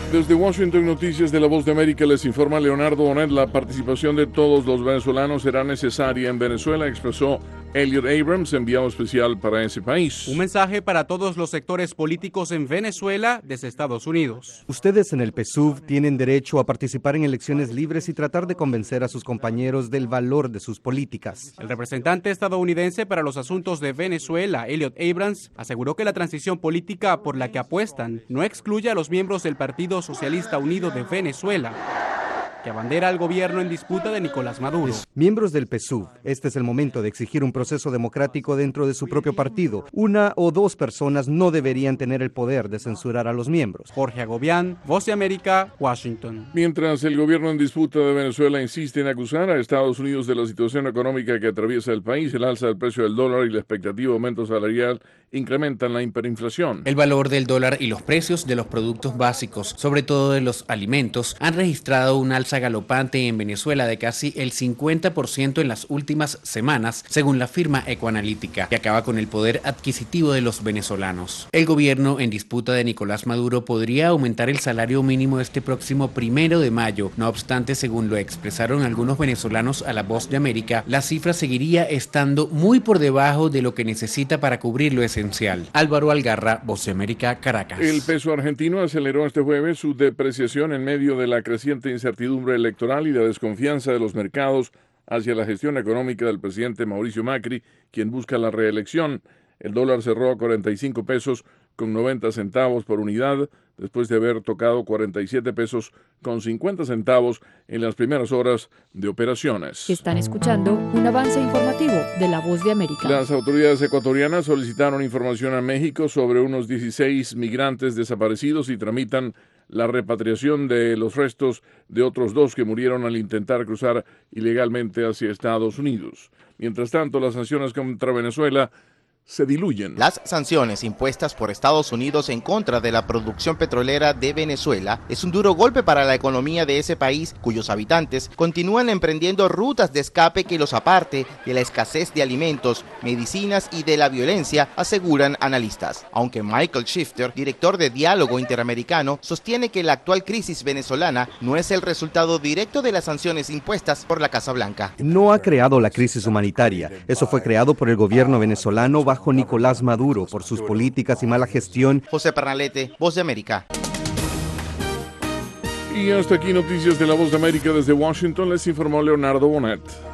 Desde Washington, Noticias de La Voz de América, les informa Leonardo Bonet. La participación de todos los venezolanos será necesaria en Venezuela, expresó Elliot Abrams, enviado especial para ese país. Un mensaje para todos los sectores políticos en Venezuela desde Estados Unidos. Ustedes en el PSUV tienen derecho a participar en elecciones libres y tratar de convencer a sus compañeros del valor de sus políticas. El representante estadounidense para los asuntos de Venezuela, Elliot Abrams, aseguró que la transición política por la que apuestan no excluye a los miembros del Partido Socialista Unido de Venezuela, que abandera al gobierno en disputa de Nicolás Maduro. Miembros del PSUV, este es el momento de exigir un proceso democrático dentro de su propio partido. Una o dos personas no deberían tener el poder de censurar a los miembros. Jorge Agobián, Voz de América, Washington. Mientras el gobierno en disputa de Venezuela insiste en acusar a Estados Unidos de la situación económica que atraviesa el país, el alza del precio del dólar y la expectativa de aumento salarial incrementan la hiperinflación. El valor del dólar y los precios de los productos básicos, sobre todo de los alimentos, han registrado un alza galopante en Venezuela de casi el 50% en las últimas semanas, según la firma Ecoanalítica, que acaba con el poder adquisitivo de los venezolanos. El gobierno en disputa de Nicolás Maduro podría aumentar el salario mínimo este próximo 1 de mayo. No obstante, según lo expresaron algunos venezolanos a La Voz de América, la cifra seguiría estando muy por debajo de lo que necesita para cubrir lo esencial. Álvaro Algarra, Voz de América, Caracas. El peso argentino aceleró este jueves su depreciación en medio de la creciente incertidumbre electoral y la desconfianza de los mercados hacia la gestión económica del presidente Mauricio Macri, quien busca la reelección. El dólar cerró a 45 pesos con 90 centavos por unidad, después de haber tocado 47 pesos con 50 centavos en las primeras horas de operaciones. Están escuchando un avance informativo de La Voz de América. Las autoridades ecuatorianas solicitaron información a México sobre unos 16 migrantes desaparecidos y tramitan la repatriación de los restos de otros 2 que murieron al intentar cruzar ilegalmente hacia Estados Unidos. Mientras tanto, las sanciones contra Venezuela se diluyen. Las sanciones impuestas por Estados Unidos en contra de la producción petrolera de Venezuela es un duro golpe para la economía de ese país, cuyos habitantes continúan emprendiendo rutas de escape que los aparte de la escasez de alimentos, medicinas y de la violencia, aseguran analistas. Aunque Michael Shifter, director de Diálogo Interamericano, sostiene que la actual crisis venezolana no es el resultado directo de las sanciones impuestas por la Casa Blanca. No ha creado la crisis humanitaria. Eso fue creado por el gobierno venezolano bajo Nicolás Maduro por sus políticas y mala gestión. José Pernalete, Voz de América. Y hasta aquí Noticias de La Voz de América desde Washington, les informó Leonardo Bonet.